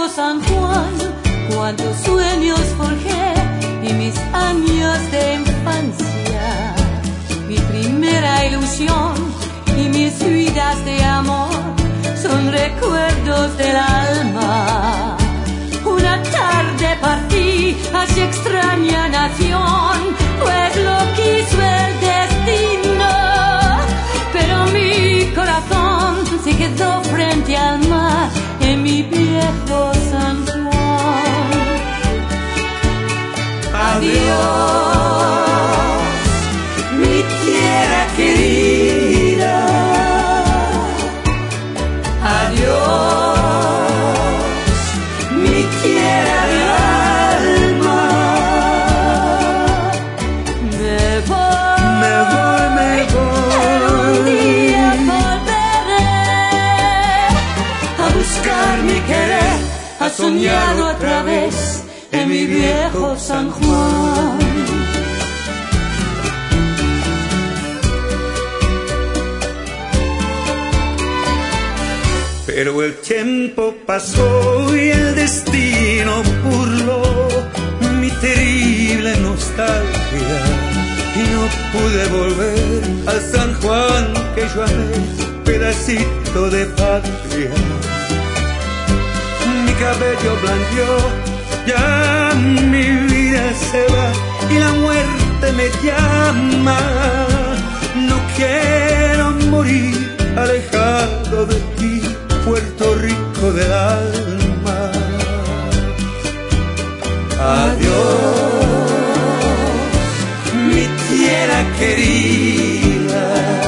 San Juan, cuántos sueños forjé y mis años de infancia, mi primera ilusión y mis vidas de amor son recuerdos del alma. Una tarde partí hacia extraña nación, pues lo quiso el destino, pero mi corazón se quedó frente al mar en mi viejo San Juan. Adiós, mi tierra querida. Adiós, mi tierra del alma. Me voy, pero un día volveré a buscar mi querer, a soñar otra vez en mi viejo San Juan. Pero el tiempo pasó y el destino burló mi terrible nostalgia y no pude volver al San Juan que yo amé, pedacito de patria. Mi cabello blanqueó, ya mi vida se va y la muerte me llama. No quiero morir alejado de ti, Puerto Rico del alma. Adiós, mi tierra querida.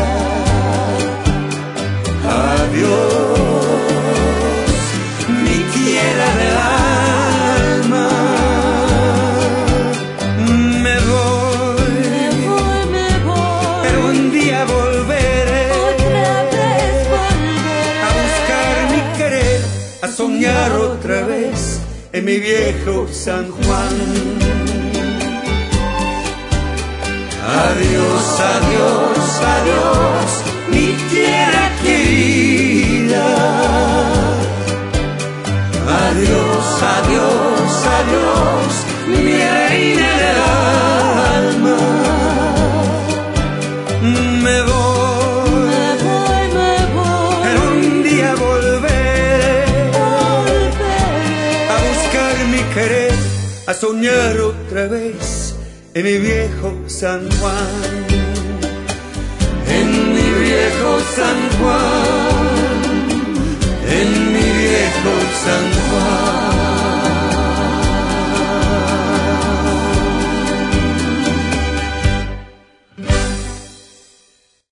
Adiós, mi tierra del alma. Me voy, pero un día volveré a soñar otra vez en mi viejo San Juan. Adiós, adiós, adiós, mi tierra querida. Adiós, adiós, adiós, mi reina del alma. Me voy, pero un día volveré a buscar mi querer, a soñar otra vez en mi viejo San Juan. En mi viejo San